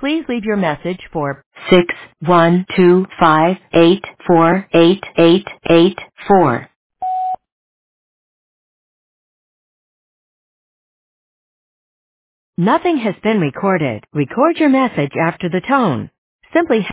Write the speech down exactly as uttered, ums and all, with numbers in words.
Please leave your message for six one two five eight four eight eight eight four. Nothing has been recorded. Record your message after the tone. Simply